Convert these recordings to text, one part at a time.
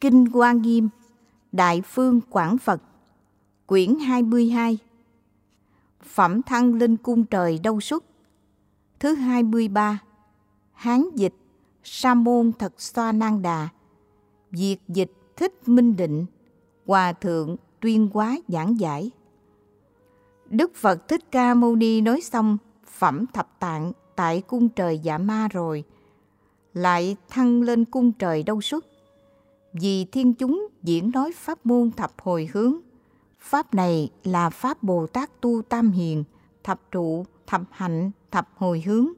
Kinh Hoa Nghiêm, Đại Phương Quảng Phật, quyển 22, Phẩm Thăng Lên Cung Trời Đâu Xuất, thứ 23, Hán dịch Sa môn Thật Xoa Nan Đà, Việt dịch Thích Minh Định, Hòa Thượng Tuyên Hóa giảng giải. Đức Phật Thích Ca Mâu Ni nói xong Phẩm Thập Tạng tại cung trời Dạ Ma rồi, lại thăng lên cung trời Đâu Xuất. Vì thiên chúng diễn nói pháp môn thập hồi hướng. Pháp này là Pháp Bồ Tát tu tam hiền, thập trụ, thập hạnh, thập hồi hướng.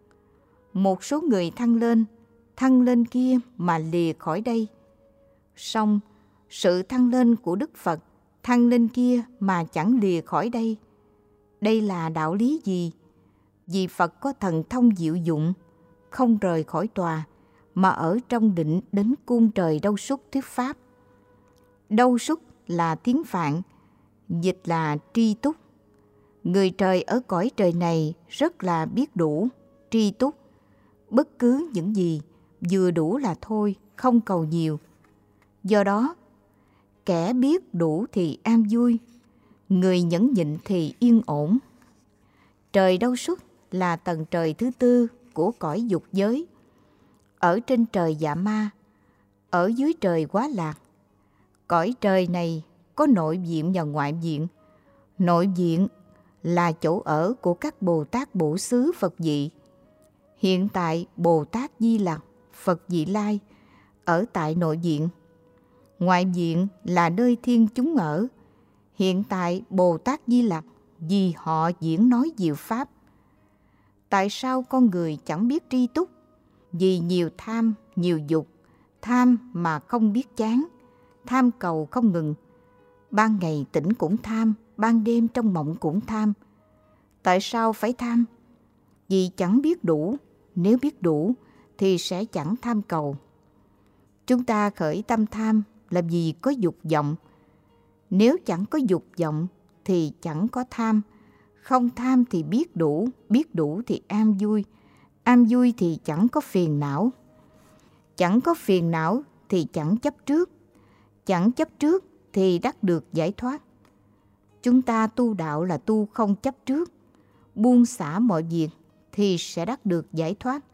Một số người thăng lên kia mà lìa khỏi đây. Song sự thăng lên của Đức Phật, thăng lên kia mà chẳng lìa khỏi đây. Đây là đạo lý gì? Vì Phật có thần thông diệu dụng, không rời khỏi tòa, mà ở trong định đến cung trời Đâu Xuất thuyết pháp. Đâu Xuất là tiếng Phạn, dịch là tri túc. Người trời ở cõi trời này rất là biết đủ, tri túc. Bất cứ những gì, vừa đủ là thôi, không cầu nhiều. Do đó, kẻ biết đủ thì an vui, người nhẫn nhịn thì yên ổn. Trời Đâu Xuất là tầng trời thứ tư của cõi dục giới. Ở trên trời Dạ Ma, ở dưới trời Quá Lạc. Cõi trời này có nội viện và ngoại viện. Nội viện là chỗ ở của các Bồ Tát Bổ Xứ Phật Dị. Hiện tại Bồ Tát Di Lặc, Phật Dị Lai ở tại nội viện. Ngoại viện là nơi thiên chúng ở. Hiện tại Bồ Tát Di Lặc vì họ diễn nói diệu pháp. Tại sao con người chẳng biết tri túc? Vì nhiều tham, nhiều dục, tham mà không biết chán, tham cầu không ngừng. Ban ngày tỉnh cũng tham, ban đêm trong mộng cũng tham. Tại sao phải tham? Vì chẳng biết đủ, nếu biết đủ thì sẽ chẳng tham cầu. Chúng ta khởi tâm tham là vì có dục vọng. Nếu chẳng có dục vọng thì chẳng có tham. Không tham thì biết đủ thì an vui thì chẳng có phiền não. Chẳng có phiền não thì chẳng chấp trước. Chẳng chấp trước thì đắc được giải thoát. Chúng ta tu đạo là tu không chấp trước, buông xả mọi việc thì sẽ đắc được giải thoát.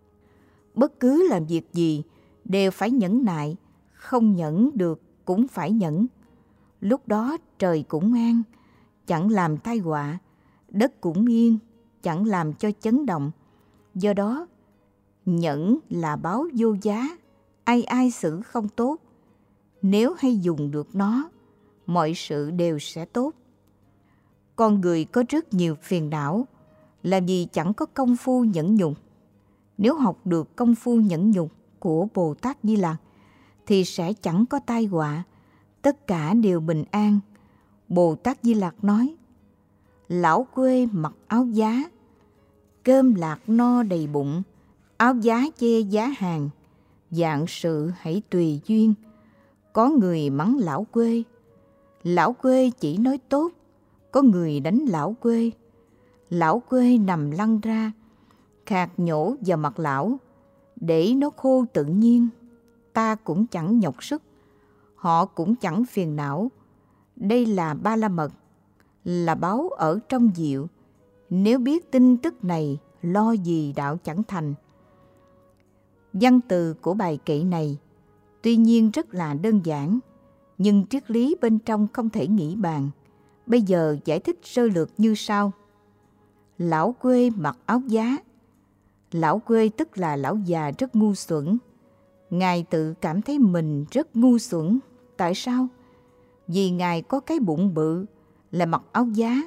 Bất cứ làm việc gì đều phải nhẫn nại, không nhẫn được cũng phải nhẫn. Lúc đó trời cũng an, chẳng làm tai họa, đất cũng yên, chẳng làm cho chấn động. Do đó, nhẫn là báu vô giá, ai xử không tốt. Nếu hay dùng được nó, mọi sự đều sẽ tốt. Con người có rất nhiều phiền não là vì chẳng có công phu nhẫn nhục. Nếu học được công phu nhẫn nhục của Bồ Tát Di Lặc thì sẽ chẳng có tai họa, tất cả đều bình an. Bồ Tát Di Lặc nói: lão quê mặc áo giá, cơm lạc no đầy bụng, áo giá che giá hàng, vạn sự hãy tùy duyên. Có người mắng lão quê chỉ nói tốt, có người đánh lão quê nằm lăn ra, khạc nhổ vào mặt lão, để nó khô tự nhiên. Ta cũng chẳng nhọc sức, họ cũng chẳng phiền não. Đây là ba la mật, là báu ở trong diệu. Nếu biết tin tức này, lo gì đạo chẳng thành. Văn từ của bài kệ này tuy nhiên rất là đơn giản, nhưng triết lý bên trong không thể nghĩ bàn. Bây giờ giải thích sơ lược như sau. Lão quê mặc áo giá. Lão quê tức là lão già rất ngu xuẩn. Ngài tự cảm thấy mình rất ngu xuẩn. Tại sao? Vì Ngài có cái bụng bự là mặc áo giá.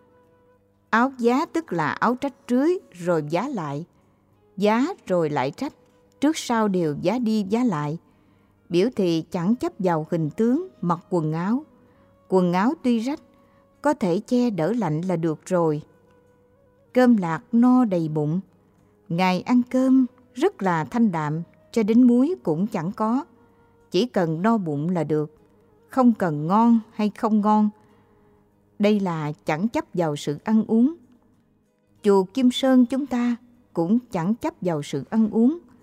Áo giá tức là áo trách rưới rồi giá lại. Giá rồi lại trách, trước sau đều giá đi giá lại. Biểu thị chẳng chấp vào hình tướng mặc quần áo. Quần áo tuy rách, có thể che đỡ lạnh là được rồi. Cơm lạc no đầy bụng. Ngài ăn cơm rất là thanh đạm, cho đến muối cũng chẳng có. Chỉ cần no bụng là được, không cần ngon hay không ngon. Đây là chẳng chấp vào sự ăn uống. Chùa Kim Sơn chúng ta cũng chẳng chấp vào sự ăn uống.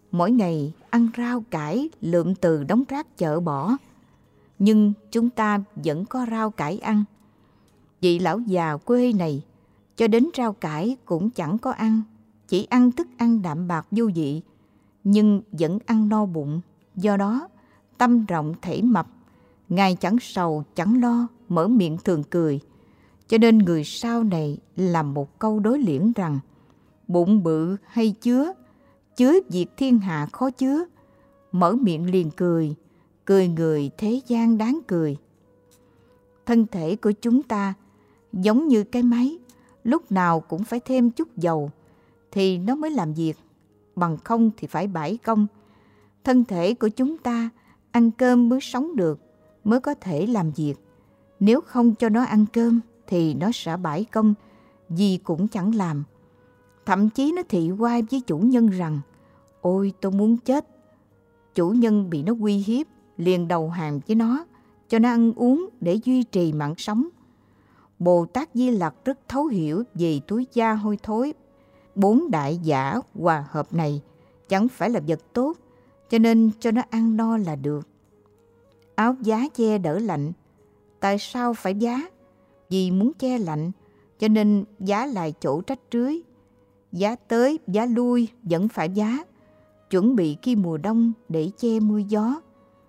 mỗi ngày ăn rau cải lượm từ đống rác chợ bỏ, nhưng chúng ta vẫn có rau cải ăn. Vị lão già quê này cho đến rau cải cũng chẳng có ăn, chỉ ăn thức ăn đạm bạc vô vị, nhưng vẫn ăn no bụng. Do đó, tâm rộng thể mập, Ngài chẳng sầu chẳng lo, mở miệng thường cười. Cho nên người sau này làm một câu đối liễn rằng: bụng bự hay chứa việc thiên hạ khó chứa, mở miệng liền cười, cười người thế gian đáng cười. Thân thể của chúng ta giống như cái máy, lúc nào cũng phải thêm chút dầu thì nó mới làm việc, bằng không thì phải bãi công. Thân thể của chúng ta ăn cơm mới sống được, mới có thể làm việc. Nếu không cho nó ăn cơm thì nó sẽ bãi công, gì cũng chẳng làm. Thậm chí nó thị oai với chủ nhân rằng: ôi tôi muốn chết. Chủ nhân bị nó uy hiếp, liền đầu hàng với nó, cho nó ăn uống để duy trì mạng sống. Bồ Tát Di Lặc rất thấu hiểu về túi da hôi thối. 4 đại giả hòa hợp này chẳng phải là vật tốt, cho nên cho nó ăn no là được. Áo giá che đỡ lạnh. Tại sao phải giá? Vì muốn che lạnh, cho nên giá lại chỗ trách rưới. Giá tới, giá lui vẫn phải giá, chuẩn bị khi mùa đông để che mưa gió.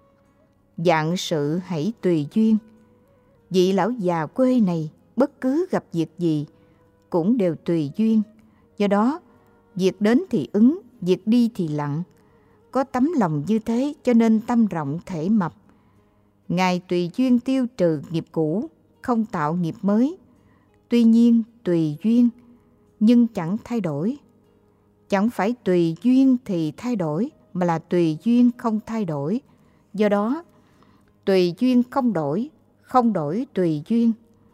Vạn sự hãy tùy duyên. Vị lão già quê này bất cứ gặp việc gì cũng đều tùy duyên. Do đó, việc đến thì ứng, việc đi thì lặng. Có tấm lòng như thế cho nên tâm rộng thể mập. Ngài tùy duyên tiêu trừ nghiệp cũ, không tạo nghiệp mới. Tuy nhiên tùy duyên, nhưng chẳng thay đổi. Chẳng phải tùy duyên thì thay đổi, mà là tùy duyên không thay đổi. Do đó, tùy duyên không đổi tùy duyên.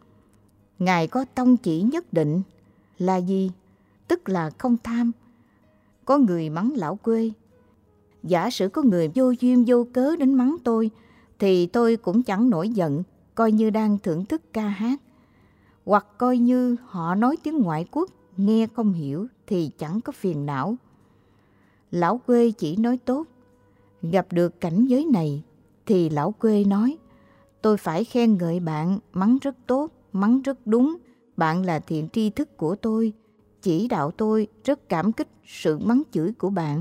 Ngài có tông chỉ nhất định là gì? Tức là không tham. Có người mắng lão quê. Giả sử có người vô duyên vô cớ đến mắng tôi, thì tôi cũng chẳng nổi giận, coi như đang thưởng thức ca hát. Hoặc coi như họ nói tiếng ngoại quốc, nghe không hiểu thì chẳng có phiền não. Lão quê chỉ nói tốt. Gặp được cảnh giới này thì lão quê nói: tôi phải khen ngợi bạn, mắng rất tốt, mắng rất đúng. Bạn là thiện tri thức của tôi, chỉ đạo tôi, rất cảm kích sự mắng chửi của bạn.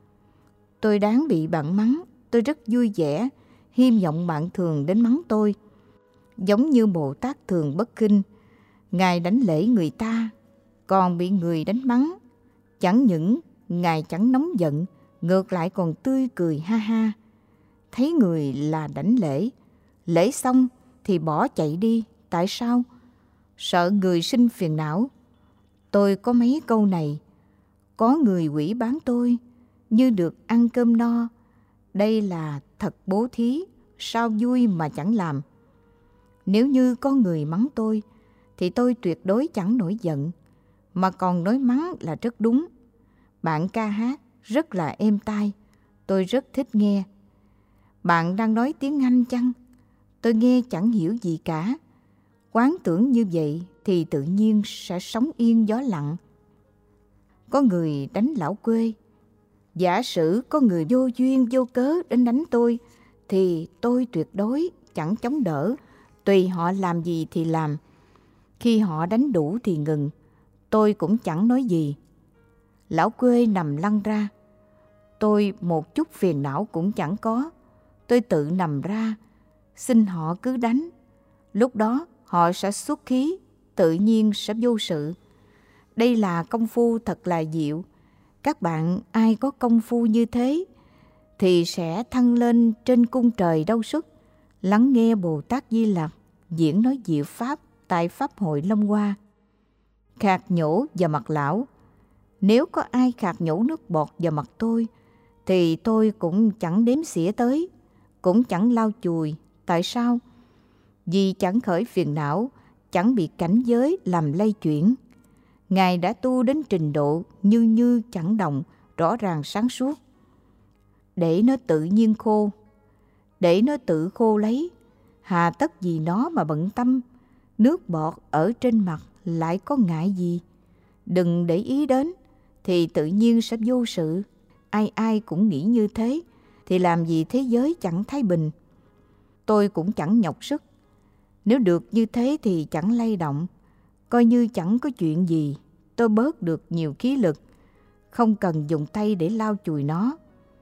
Tôi đáng bị bạn mắng, tôi rất vui vẻ, hy vọng bạn thường đến mắng tôi. Giống như Bồ Tát thường bất khinh, Ngài đánh lễ người ta, còn bị người đánh mắng. Chẳng những Ngài chẳng nóng giận, ngược lại còn tươi cười ha ha. Thấy người là đánh lễ, lễ xong thì bỏ chạy đi. Tại sao? Sợ người sinh phiền não. Tôi có mấy câu này: có người hủy bán tôi, như được ăn cơm no. Đây là thật bố thí, sao vui mà chẳng làm. Nếu như có người mắng tôi, thì tôi tuyệt đối chẳng nổi giận, mà còn nói mắng là rất đúng. Bạn ca hát rất là êm tai, tôi rất thích nghe. Bạn đang nói tiếng Anh chăng? Tôi nghe chẳng hiểu gì cả. Quán tưởng như vậy thì tự nhiên sẽ sống yên gió lặng. Có người đánh lão quê. Giả sử có người vô duyên vô cớ đến đánh tôi, thì tôi tuyệt đối chẳng chống đỡ, tùy họ làm gì thì làm. Khi họ đánh đủ thì ngừng, tôi cũng chẳng nói gì. Lão quê nằm lăn ra, tôi một chút phiền não cũng chẳng có. Tôi tự nằm ra, xin họ cứ đánh. Lúc đó họ sẽ xuất khí, tự nhiên sẽ vô sự. Đây là công phu thật là diệu. Các bạn ai có công phu như thế thì sẽ thăng lên trên cung trời đâu xuất, lắng nghe Bồ Tát Di Lặc diễn nói diệu pháp tại Pháp hội Long Hoa. Khạc nhổ vào mặt lão. Nếu có ai khạc nhổ nước bọt vào mặt tôi, thì tôi cũng chẳng đếm xỉa tới, cũng chẳng lau chùi. Tại sao? Vì chẳng khởi phiền não, chẳng bị cảnh giới làm lay chuyển. Ngài đã tu đến trình độ như chẳng động, rõ ràng sáng suốt. Để nó tự nhiên khô, để nó tự khô lấy, hà tất gì nó mà bận tâm. Nước bọt ở trên mặt lại có ngại gì? Đừng để ý đến, thì tự nhiên sẽ vô sự. ai ai cũng nghĩ như thế, thì làm gì thế giới chẳng thái bình. Tôi cũng chẳng nhọc sức. Nếu được như thế thì chẳng lay động, coi như chẳng có chuyện gì. Tôi bớt được nhiều khí lực, không cần dùng tay để lau chùi nó.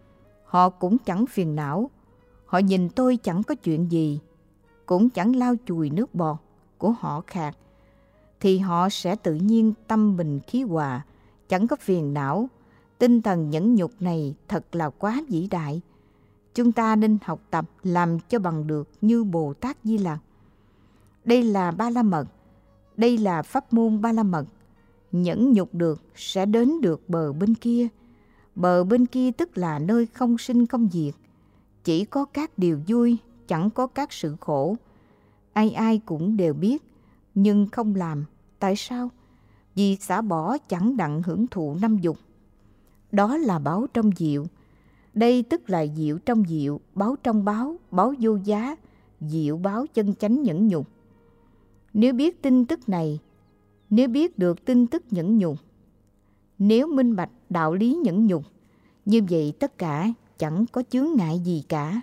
Họ cũng chẳng phiền não. Họ nhìn tôi chẳng có chuyện gì, cũng chẳng lau chùi nước bọt của họ khạc, thì họ sẽ tự nhiên tâm bình khí hòa, chẳng có phiền não. Tinh thần nhẫn nhục này thật là quá vĩ đại. Chúng ta nên học tập làm cho bằng được như Bồ Tát Di Lặc. Đây là Ba La Mật, đây là pháp môn Ba La Mật. Nhẫn nhục được sẽ đến được bờ bên kia. Bờ bên kia tức là nơi không sinh không diệt, chỉ có các điều vui, chẳng có các sự khổ. Ai ai cũng đều biết, nhưng không làm. Tại sao? Vì xả bỏ chẳng đặng hưởng thụ năm dục. Đó là báo trong diệu. Đây tức là diệu trong diệu, báo trong báo, báo vô giá, diệu báo chân chánh nhẫn nhục. Nếu biết tin tức này, nếu biết được tin tức nhẫn nhục, nếu minh bạch đạo lý nhẫn nhục, như vậy tất cả chẳng có chướng ngại gì cả.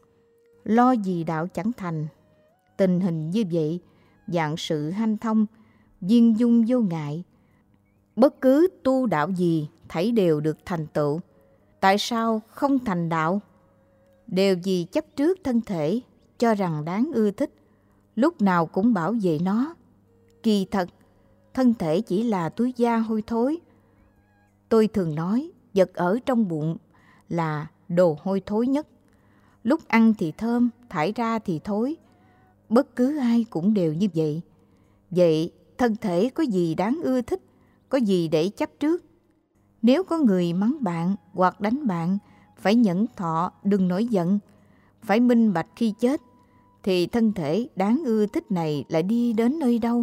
Lo gì đạo chẳng thành. Tình hình như vậy, dạng sự hanh thông, viên dung vô ngại. Bất cứ tu đạo gì, thảy đều được thành tựu. Tại sao không thành đạo? Đều vì chấp trước thân thể, cho rằng đáng ưa thích, lúc nào cũng bảo vệ nó. Kỳ thật, thân thể chỉ là túi da hôi thối. Tôi thường nói, vật ở trong bụng là đồ hôi thối nhất. Lúc ăn thì thơm, thải ra thì thối. Bất cứ ai cũng đều như vậy. Vậy thân thể có gì đáng ưa thích, có gì để chấp trước? Nếu có người mắng bạn hoặc đánh bạn, phải nhẫn thọ, đừng nổi giận, phải minh bạch khi chết, thì thân thể đáng ưa thích này lại đi đến nơi đâu?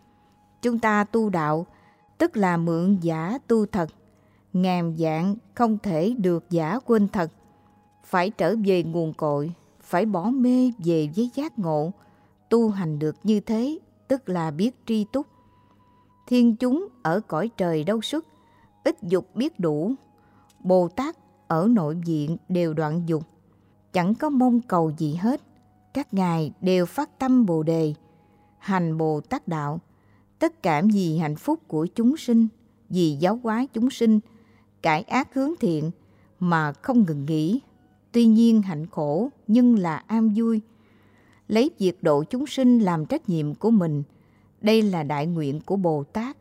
Chúng ta tu đạo, tức là mượn giả tu thật, ngàn vạn không thể được giả quên thật. Phải trở về nguồn cội, phải bỏ mê về với giác ngộ. Tu hành được như thế, tức là biết tri túc. Thiên chúng ở cõi trời đâu xuất, ít dục biết đủ. Bồ Tát ở nội viện đều đoạn dục, chẳng có mong cầu gì hết. Các ngài đều phát tâm Bồ Đề, hành Bồ Tát đạo, tất cả vì hạnh phúc của chúng sinh, vì giáo hóa chúng sinh, cải ác hướng thiện mà không ngừng nghỉ. Tuy nhiên hạnh khổ nhưng là an vui. Lấy việc độ chúng sinh làm trách nhiệm của mình, đây là đại nguyện của Bồ Tát.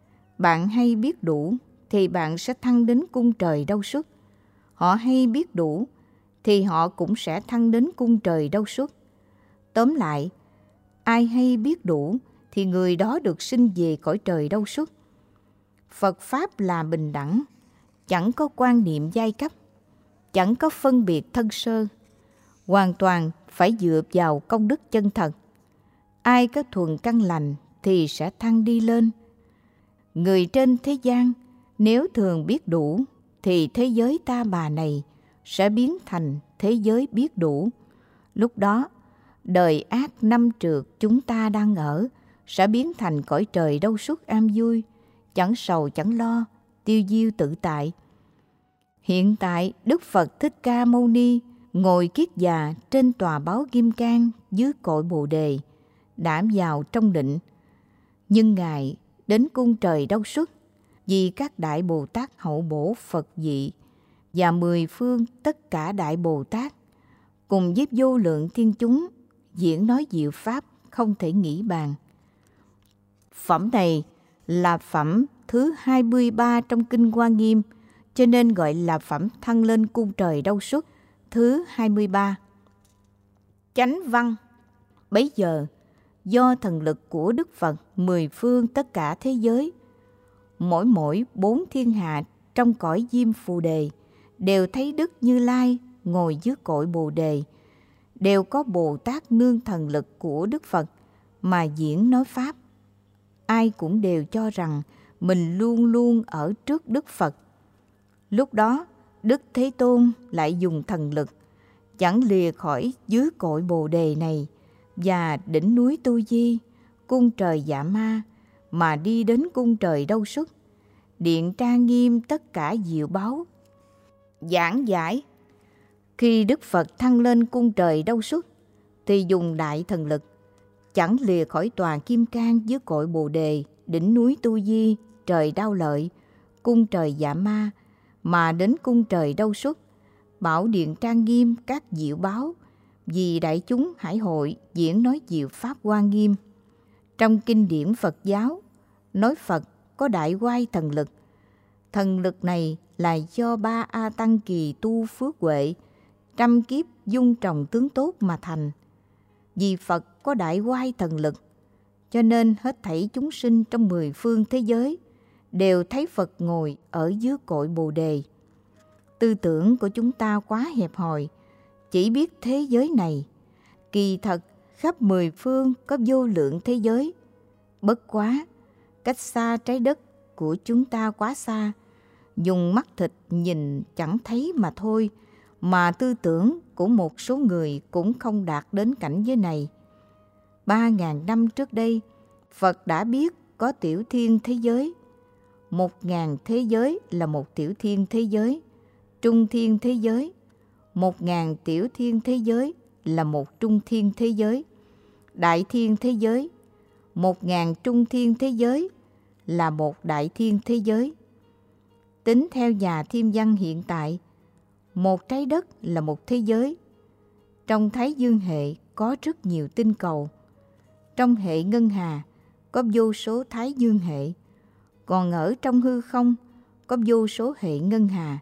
Bạn hay biết đủ thì bạn sẽ thăng đến cung trời đâu xuất. Họ hay biết đủ thì họ cũng sẽ thăng đến cung trời đâu xuất. Tóm lại, ai hay biết đủ thì người đó được sinh về cõi trời đâu xuất. Phật Pháp là bình đẳng, chẳng có quan niệm giai cấp, chẳng có phân biệt thân sơ, hoàn toàn phải dựa vào công đức chân thật. Ai có thuần căn lành thì sẽ thăng đi lên. Người trên thế gian nếu thường biết đủ thì thế giới ta bà này sẽ biến thành thế giới biết đủ. Lúc đó, đời ác năm trượt chúng ta đang ở sẽ biến thành cõi trời đâu xuất an vui, chẳng sầu chẳng lo, tiêu diêu tự tại. Hiện tại Đức Phật Thích Ca Mâu Ni ngồi kiết già trên tòa báo Kim Cang dưới cội Bồ Đề, đã vào trong định. Nhưng Ngài đến cung trời đâu xuất, vì các Đại Bồ Tát hậu bổ Phật vị và 10 phương tất cả Đại Bồ Tát cùng với vô lượng thiên chúng diễn nói diệu pháp không thể nghĩ bàn. Phẩm này là phẩm thứ 23 trong Kinh Hoa Nghiêm, cho nên gọi là phẩm thăng lên cung trời đâu xuất thứ 23. Chánh văn. Bấy giờ, do thần lực của Đức Phật 10 phương tất cả thế giới, mỗi 4 thiên hạ trong cõi Diêm Phù Đề đều thấy Đức Như Lai ngồi dưới cội Bồ Đề, đều có Bồ Tát nương thần lực của Đức Phật mà diễn nói Pháp. Ai cũng đều cho rằng mình luôn luôn ở trước Đức Phật. Lúc đó, Đức Thế Tôn lại dùng thần lực, chẳng lìa khỏi dưới cội Bồ Đề này và đỉnh núi Tu Di, cung trời Dạ Ma, mà đi đến cung trời đâu xuất, điện trang nghiêm tất cả diệu báu. Giảng giải. Khi Đức Phật thăng lên cung trời Đâu Xuất thì dùng đại thần lực, chẳng lìa khỏi tòa kim cang dưới cội Bồ Đề, đỉnh núi Tu Di, trời Đao Lợi, cung trời Dạ Ma, mà đến cung trời Đâu Xuất, bảo điện trang nghiêm các diệu báo, vì đại chúng hải hội diễn nói diệu pháp hoa nghiêm. Trong kinh điển Phật giáo, nói Phật có đại oai thần lực. Thần lực này là do 3 A Tăng kỳ tu phước huệ, trăm kiếp dung trồng tướng tốt mà thành. Vì Phật có đại oai thần lực, cho nên hết thảy chúng sinh trong 10 phương thế giới đều thấy Phật ngồi ở dưới cội Bồ Đề. Tư tưởng của chúng ta quá hẹp hòi, chỉ biết thế giới này. Kỳ thật, khắp 10 phương có vô lượng thế giới. Bất quá, cách xa trái đất của chúng ta quá xa, dùng mắt thịt nhìn chẳng thấy mà thôi, mà tư tưởng của một số người cũng không đạt đến cảnh giới này. 3.000 năm trước đây, Phật đã biết có tiểu thiên thế giới. 1.000 thế giới là một tiểu thiên thế giới, trung thiên thế giới. 1.000 tiểu thiên thế giới là một trung thiên thế giới, đại thiên thế giới. 1.000 trung thiên thế giới là một đại thiên thế giới. Tính theo nhà thiên văn hiện tại, một trái đất là một thế giới. Trong Thái Dương hệ có rất nhiều tinh cầu. Trong hệ ngân hà có vô số Thái Dương hệ, còn ở trong hư không có vô số hệ ngân hà.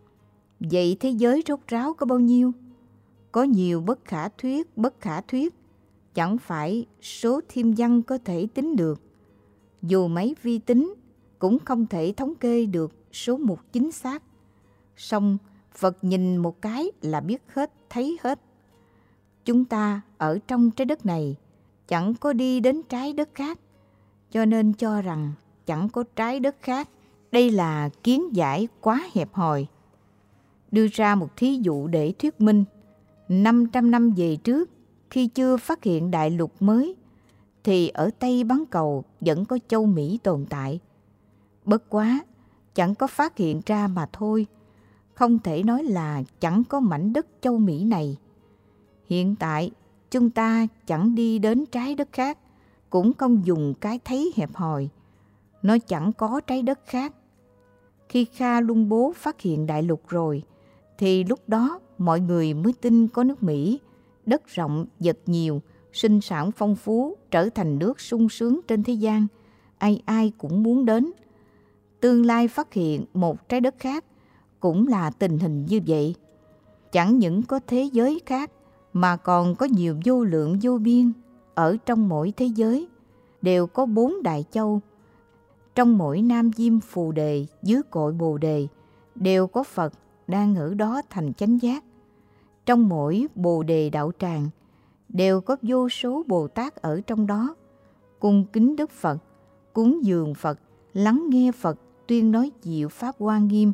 Vậy thế giới rốt ráo có bao nhiêu? Có nhiều bất khả thuyết, chẳng phải số thiên văn có thể tính được. Dù máy vi tính cũng không thể thống kê được số mục chính xác. Song Phật nhìn một cái là biết hết, thấy hết. Chúng ta ở trong trái đất này chẳng có đi đến trái đất khác, cho nên cho rằng chẳng có trái đất khác. Đây là kiến giải quá hẹp hòi. Đưa ra một thí dụ để thuyết minh. 500 năm về trước, khi chưa phát hiện đại lục mới, thì ở Tây bán cầu vẫn có châu Mỹ tồn tại. Bất quá, chẳng có phát hiện ra mà thôi. Không thể nói là chẳng có mảnh đất châu Mỹ này. Hiện tại, chúng ta chẳng đi đến trái đất khác, cũng không dùng cái thấy hẹp hòi. Nó chẳng có trái đất khác. Khi Kha Luân Bố phát hiện đại lục rồi, thì lúc đó mọi người mới tin có nước Mỹ, đất rộng, vật nhiều, sinh sản phong phú, trở thành nước sung sướng trên thế gian. Ai ai cũng muốn đến. Tương lai phát hiện một trái đất khác cũng là tình hình như vậy. Chẳng những có thế giới khác, mà còn có nhiều vô lượng vô biên. Ở trong mỗi thế giới đều có 4 đại châu. Trong mỗi Nam Diêm Phù Đề dưới cội Bồ Đề đều có Phật đang ở đó thành chánh giác. Trong mỗi Bồ Đề đạo tràng đều có vô số Bồ Tát ở trong đó, cung kính Đức Phật, cúng dường Phật, lắng nghe Phật tuyên nói diệu pháp hoa nghiêm.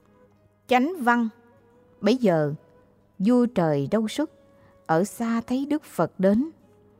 Chánh văn. Bấy giờ vua trời Đâu Xuất ở xa thấy Đức Phật đến.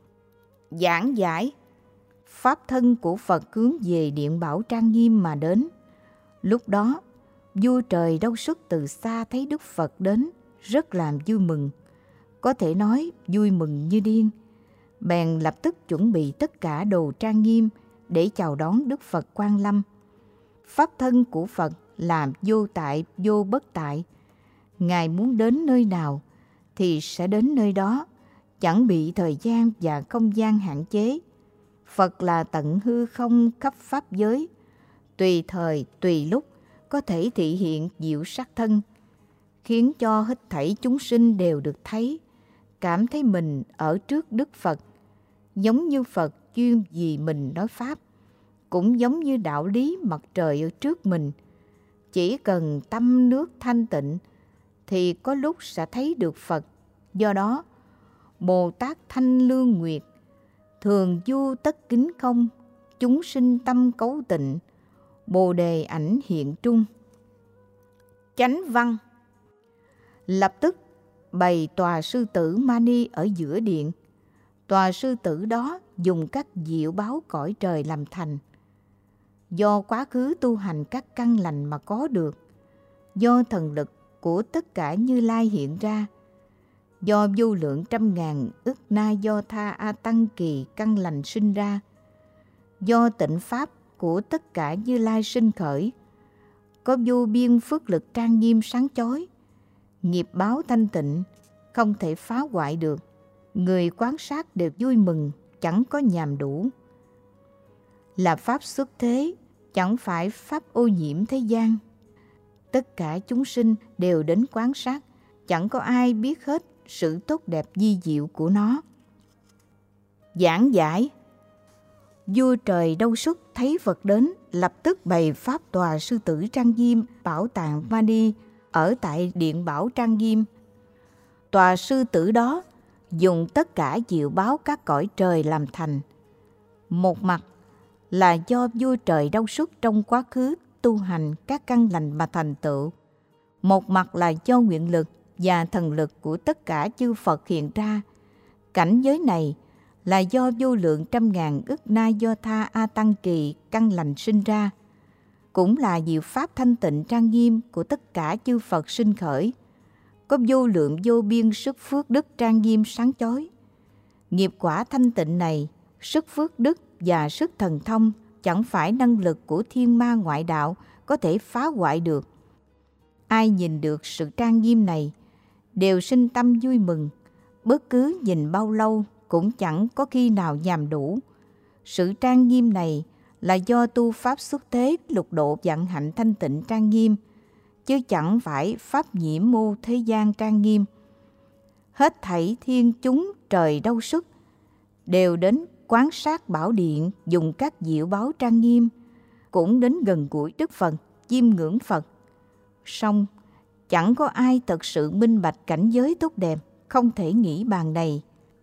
Giảng giải. Pháp thân của Phật hướng về Điện Bảo trang nghiêm mà đến. Lúc đó vua trời Đâu Xuất từ xa thấy Đức Phật đến, rất làm vui mừng, có thể nói vui mừng như điên. Bèn lập tức chuẩn bị tất cả đồ trang nghiêm để chào đón Đức Phật Quang Lâm. Pháp thân của Phật là vô tại, vô bất tại. Ngài muốn đến nơi nào thì sẽ đến nơi đó, chẳng bị thời gian và không gian hạn chế. Phật là tận hư không khắp pháp giới, tùy thời, tùy lúc có thể thị hiện diệu sắc thân, khiến cho hết thảy chúng sinh đều được thấy, cảm thấy mình ở trước Đức Phật. Giống như Phật chuyên vì mình nói Pháp, cũng giống như đạo lý mặt trời ở trước mình. Chỉ cần tâm nước thanh tịnh thì có lúc sẽ thấy được Phật. Do đó, Bồ Tát Thanh Lương Nguyệt thường du tất kính không, chúng sinh tâm cấu tịnh, Bồ Đề ảnh hiện trung. Chánh văn. Lập tức bày tòa sư tử Mani ở giữa điện. Tòa sư tử đó dùng các diệu báo cõi trời làm thành, do quá khứ tu hành các căn lành mà có được, do thần lực của tất cả Như Lai hiện ra, do vô lượng trăm ngàn ức na do tha a tăng kỳ căn lành sinh ra, do tịnh pháp của tất cả Như Lai sinh khởi, có vô biên phước lực trang nghiêm sáng chói, nghiệp báo thanh tịnh, không thể phá hoại được. Người quán sát đều vui mừng, chẳng có nhàm đủ. Là pháp xuất thế, chẳng phải pháp ô nhiễm thế gian. Tất cả chúng sinh đều đến quán sát, chẳng có ai biết hết sự tốt đẹp vi diệu của nó. Giảng giải. Vua trời Đâu Xuất thấy Phật đến, lập tức bày pháp tòa sư tử trang nghiêm bảo tàng Mani ở tại điện bảo trang nghiêm. Tòa sư tử đó dùng tất cả diệu báo các cõi trời làm thành. Một mặt là do vua trời Đâu Xuất trong quá khứ tu hành các căn lành mà thành tựu. Một mặt là do nguyện lực và thần lực của tất cả chư Phật hiện ra. Cảnh giới này là do vô lượng trăm ngàn ức na do tha a tăng kỳ căn lành sinh ra, cũng là diệu pháp thanh tịnh trang nghiêm của tất cả chư Phật sinh khởi, có vô lượng vô biên sức phước đức trang nghiêm sáng chói. Nghiệp quả thanh tịnh này, sức phước đức và sức thần thông chẳng phải năng lực của thiên ma ngoại đạo có thể phá hoại được. Ai nhìn được sự trang nghiêm này đều sinh tâm vui mừng, bất cứ nhìn bao lâu cũng chẳng có khi nào nhàm đủ. Sự trang nghiêm này là do tu pháp xuất thế lục độ vạn hạnh thanh tịnh trang nghiêm, chứ chẳng phải pháp nhiễm mô thế gian trang nghiêm. Hết thảy thiên chúng trời Đâu Xuất đều đến quán sát bảo điện dùng các diệu báo trang nghiêm, cũng đến gần gũi Đức Phật, chiêm ngưỡng Phật. Song chẳng có ai thật sự minh bạch cảnh giới tốt đẹp, không thể nghĩ bàn này.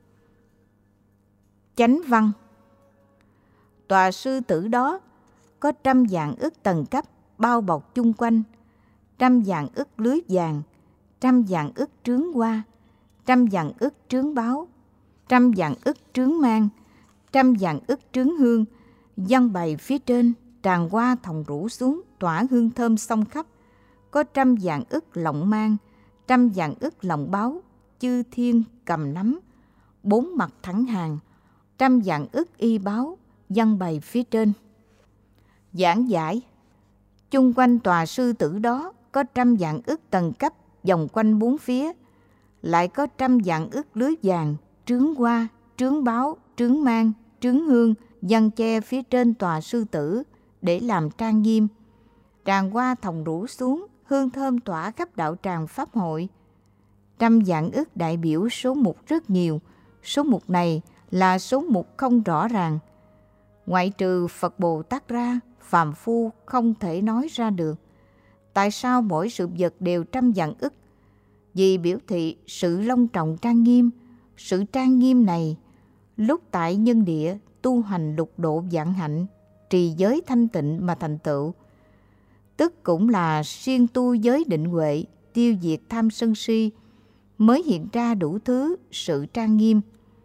Chánh văn. Tòa sư tử đó có 100 vạn ức tầng cấp bao bọc chung quanh, 100 vạn ức lưới vàng, 100 vạn ức trướng hoa, 100 vạn ức trướng báo, 100 vạn ức trướng mang, 100 vạn ức trướng hương, dâng bày phía trên, tràn hoa thòng rủ xuống, tỏa hương thơm xông khắp. Có 100 vạn ức lọng mang, 100 vạn ức lọng báo, chư thiên cầm nắm, 4 mặt thẳng hàng, 100 vạn ức y báo, dâng bày phía trên. Giảng giải. Chung quanh tòa sư tử đó có 100 vạn ức tầng cấp vòng quanh bốn phía, lại có 100 vạn ức lưới vàng, trướng hoa, trướng báo, trướng mang, trướng hương, dâng che phía trên tòa sư tử để làm trang nghiêm. Tràng hoa thòng rủ xuống, hương thơm tỏa khắp đạo tràng pháp hội. 100 vạn ức đại biểu số mục rất nhiều, số mục này là số mục không rõ ràng. Ngoại trừ Phật Bồ Tát ra, phàm phu không thể nói ra được. Tại sao mỗi sự vật đều 100 vạn ức? Vì biểu thị sự long trọng trang nghiêm. Sự trang nghiêm này, lúc tại nhân địa tu hành lục độ vạn hạnh, trì giới thanh tịnh mà thành tựu, tức cũng là siêng tu giới định huệ, tiêu diệt tham sân si, mới hiện ra đủ thứ sự trang nghiêm.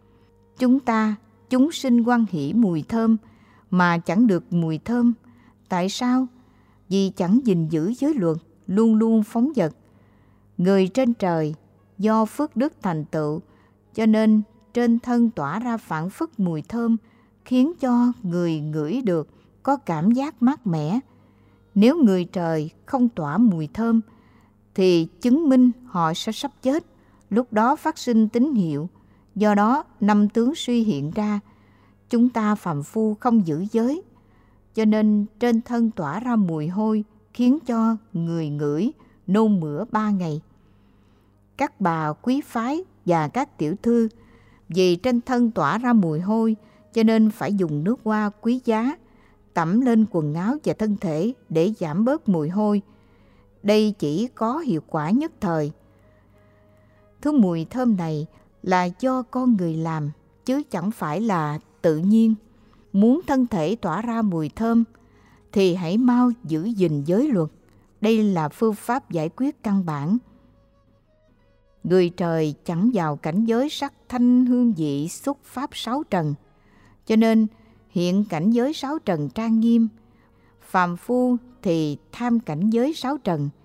Chúng sinh hoan hỷ mùi thơm mà chẳng được mùi thơm. Tại sao? Vì chẳng gìn giữ giới luật, luôn luôn phóng dật. Người trên trời do phước đức thành tựu, cho nên trên thân tỏa ra phảng phất mùi thơm, khiến cho người ngửi được có cảm giác mát mẻ. Nếu người trời không tỏa mùi thơm thì chứng minh họ sẽ sắp chết, lúc đó phát sinh tín hiệu. Do đó năm tướng suy hiện ra. Chúng ta phàm phu không giữ giới, cho nên trên thân tỏa ra mùi hôi, khiến cho người ngửi nôn mửa 3 ngày. Các bà quý phái và các tiểu thư vì trên thân tỏa ra mùi hôi, cho nên phải dùng nước hoa quý giá tẩm lên quần áo và thân thể để giảm bớt mùi hôi. Đây chỉ có hiệu quả nhất thời. Thứ mùi thơm này là do con người làm, chứ chẳng phải là tự nhiên. Muốn thân thể tỏa ra mùi thơm thì hãy mau giữ gìn giới luật. Đây là phương pháp giải quyết căn bản. Người trời chẳng vào cảnh giới sắc thanh hương vị xúc pháp 6 trần, cho nên hiện cảnh giới 6 trần trang nghiêm. Phàm phu thì tham cảnh giới 6 trần,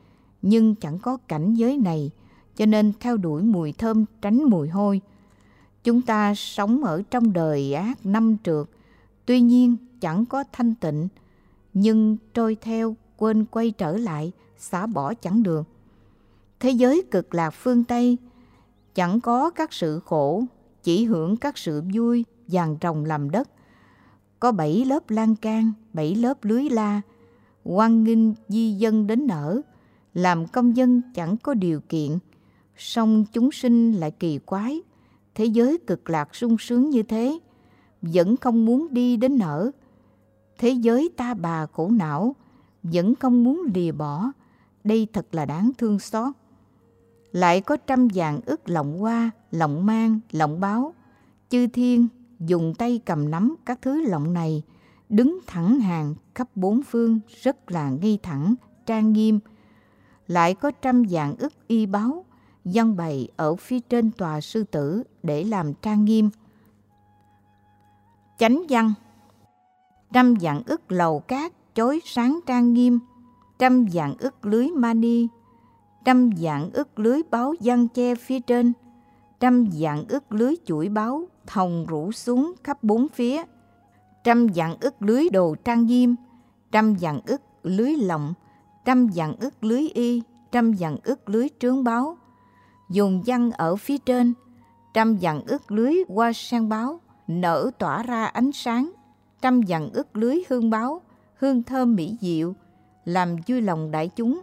nhưng chẳng có cảnh giới này, cho nên theo đuổi mùi thơm tránh mùi hôi. Chúng ta sống ở trong đời ác năm trượt, tuy nhiên chẳng có thanh tịnh, nhưng trôi theo quên quay trở lại, xả bỏ chẳng được. Thế giới cực lạc phương Tây chẳng có các sự khổ, chỉ hưởng các sự vui, vàng rồng làm đất. Có 7 lớp lan can, 7 lớp lưới la, hoan nghênh di dân đến ở, làm công dân chẳng có điều kiện. Song chúng sinh lại kỳ quái, thế giới cực lạc sung sướng như thế, vẫn không muốn đi đến ở. Thế giới ta bà khổ não, vẫn không muốn lìa bỏ, đây thật là đáng thương xót. Lại có trăm vạn ức lọng hoa, lọng mang, lọng báo. Chư thiên dùng tay cầm nắm các thứ lọng này, đứng thẳng hàng khắp bốn phương, rất là nghi thẳng, trang nghiêm. Lại có trăm vạn ức y báo, dâng bày ở phía trên tòa sư tử để làm trang nghiêm. Chánh văn: trăm vạn ức lầu cát chói sáng trang nghiêm, trăm vạn ức lưới mani, trăm vạn ức lưới báo giăng che phía trên, trăm vạn ức lưới chuỗi báo thòng rủ xuống khắp bốn phía, trăm vạn ức lưới đồ trang nghiêm, trăm vạn ức lưới lọng, trăm vạn ức lưới y, trăm vạn ức lưới trướng báo, dùng văn ở phía trên, trăm vạn ức lưới hoa sen báo nở tỏa ra ánh sáng, trăm vạn ức lưới hương báo, hương thơm mỹ diệu, làm vui lòng đại chúng.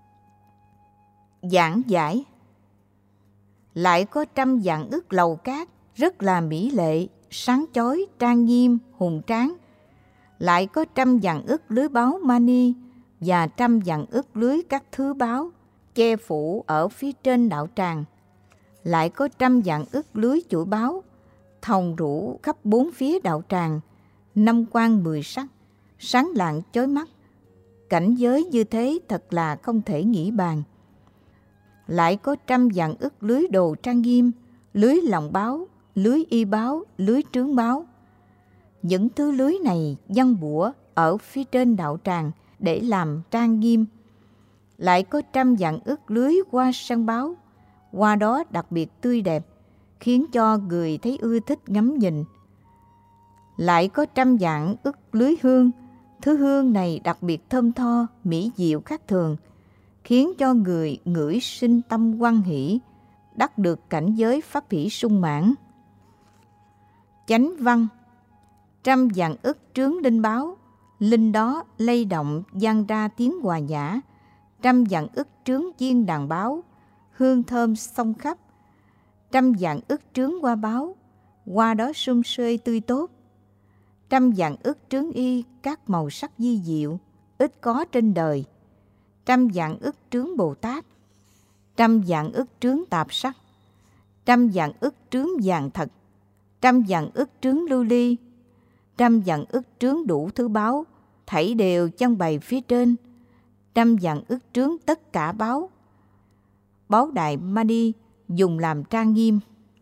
Giảng giải: lại có trăm vạn ức lầu cát rất là mỹ lệ, sáng chói, trang nghiêm, hùng tráng. Lại có trăm vạn ức lưới báo mani và trăm vạn ức lưới các thứ báo che phủ ở phía trên đạo tràng. Lại có trăm vạn ức lưới chuỗi báo thòng rủ khắp bốn phía đạo tràng, năm quang 10 sắc, sáng lạng chói mắt. Cảnh giới như thế thật là không thể nghĩ bàn. Lại có trăm vạn ức lưới đồ trang nghiêm, lưới lòng báo, lưới y báo, lưới trướng báo. Những thứ lưới này giăng bủa ở phía trên đạo tràng để làm trang nghiêm. Lại có trăm vạn ức lưới hoa sen báo, hoa đó đặc biệt tươi đẹp, khiến cho người thấy ưa thích ngắm nhìn. Lại có trăm vạn ức lưới hương, thứ hương này đặc biệt thơm tho, mỹ diệu khác thường, khiến cho người ngửi sinh tâm hoan hỷ, đắc được cảnh giới pháp hỷ sung mãn. Chánh văn: trăm vạn ức trướng linh báo, linh đó lay động vang ra tiếng hòa nhã, trăm vạn ức trướng viên đàn báo, hương thơm xông khắp, trăm vạn ức trướng hoa báo, hoa đó sum xuê tươi tốt, trăm vạn ức trướng y các màu sắc di diệu, ít có trên đời, trăm vạn ức trướng Bồ Tát, trăm vạn ức trướng tạp sắc, trăm vạn ức trướng vàng thật, trăm vạn ức trướng lưu ly, trăm vạn ức trướng đủ thứ báo, thảy đều trưng bày phía trên, trăm vạn ức trướng tất cả báo, báo đại mani dùng làm trang nghiêm.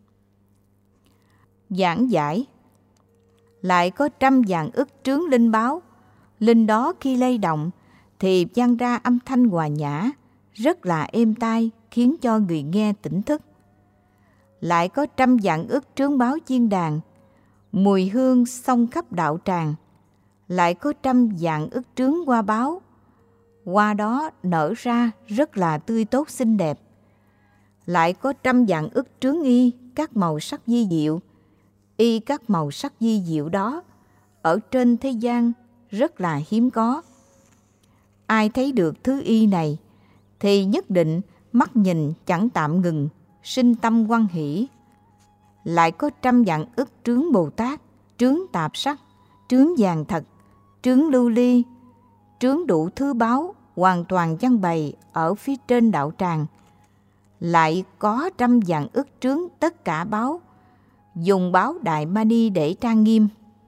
Giảng giải: lại có trăm vạn ức trướng linh báo, linh đó khi lay động thì vang ra âm thanh hòa nhã, rất là êm tai, khiến cho người nghe tỉnh thức. Lại có trăm vạn ức trướng báo chiên đàn, mùi hương xông khắp đạo tràng. Lại có trăm vạn ức trướng hoa báo, hoa đó nở ra rất là tươi tốt xinh đẹp. Lại có trăm vạn ức trướng y các màu sắc di diệu, y các màu sắc di diệu đó ở trên thế gian rất là hiếm có. Ai thấy được thứ y này thì nhất định mắt nhìn chẳng tạm ngừng, sinh tâm hoan hỷ. Lại có trăm vạn ức trướng Bồ Tát, trướng tạp sắc, trướng vàng thật, trướng lưu ly, trướng đủ thứ báo hoàn toàn văng bày ở phía trên đạo tràng. Lại có trăm vạn ức trướng tất cả báo, dùng báo đại mani để trang nghiêm.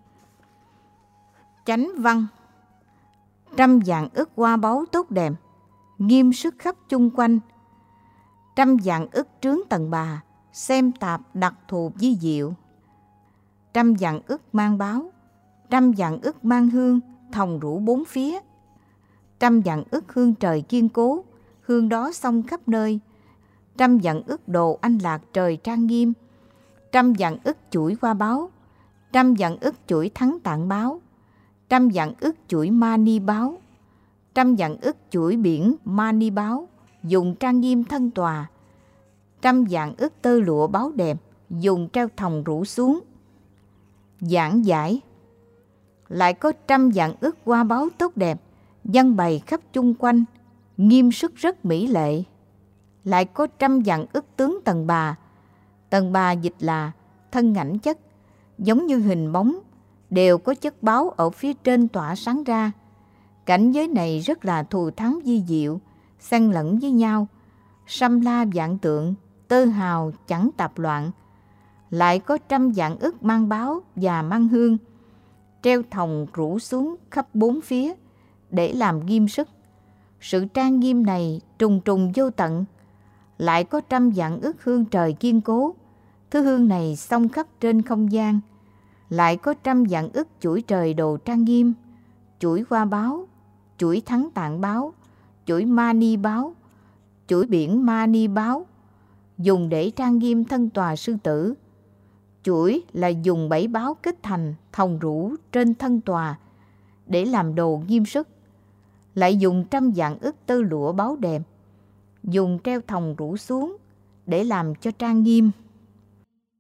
Chánh văn: trăm vạn ức hoa báu tốt đẹp, nghiêm sức khắp chung quanh, trăm vạn ức trướng tầng bà, xem tạp đặc thù di diệu, trăm vạn ức mang báo, trăm vạn ức mang hương thòng rủ bốn phía, trăm vạn ức hương trời kiên cố, hương đó xông khắp nơi. Trăm vạn ức đồ anh lạc trời trang nghiêm, trăm vạn ức chuỗi hoa báo, trăm vạn ức chuỗi thắng tạng báo, trăm vạn ức chuỗi mani báo, trăm vạn ức chuỗi biển mani báo, dùng trang nghiêm thân tòa, trăm vạn ức tơ lụa báo đẹp, dùng treo thòng rủ xuống. Giảng giải. Lại có trăm vạn ức hoa báo tốt đẹp, dâng bày khắp chung quanh, nghiêm sức rất mỹ lệ. Lại có trăm vạn ức tướng tần bà dịch là thân ảnh chất, giống như hình bóng, đều có chất báo ở phía trên tỏa sáng ra. Cảnh giới này rất là thù thắng vi diệu, xen lẫn với nhau, sâm la vạn tượng, tơ hào chẳng tạp loạn. Lại có trăm vạn ức mang báo và mang hương, treo thòng rủ xuống khắp bốn phía để làm nghiêm sức. Sự trang nghiêm này trùng trùng vô tận. Lại có trăm vạn ức hương trời kiên cố, thứ hương này xông khắp trên không gian. Lại có trăm vạn ức chuỗi trời đồ trang nghiêm, chuỗi hoa báo, chuỗi thắng tạng báo, chuỗi mani báo, chuỗi biển mani báo, dùng để trang nghiêm thân tòa sư tử. Chuỗi là dùng 7 báo kết thành thòng rủ trên thân tòa để làm đồ nghiêm sức. Lại dùng trăm vạn ức tơ lụa báo đẹp, dùng treo thòng rủ xuống để làm cho trang nghiêm.